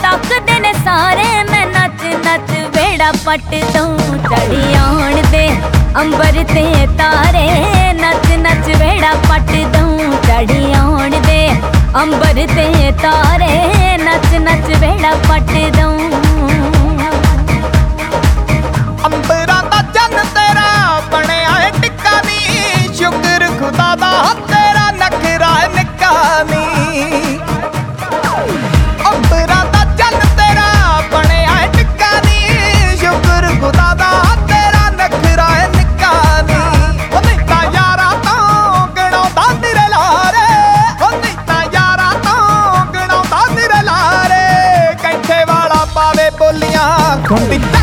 तकदे ने सारे मैं नच नच बेड़ा पट दूं। चढ़ी आउण दे अंबर ते तारे नच नच बेड़ा पट दूं। चढ़ी आउण दे अंबर ते तारे नच नच बेड़ा पट दूं। अंबरां दा चन्न तेरा बणिया है टिक्का नी, शुक्र खुदा दा तेरा नखरा निक्का नी। अंबरां दा चन्न तेरा बणिया है टिक्का नी, शुक्र खुदा दा तेरा नखरा निक्का नी। ओ नहीं तां यारां तों गणाउंदा तेरे लारे, ओ नहीं तां यारां तों गणाउंदा तेरे लारे। कैंठे वाला पावे बोलियां खुंडी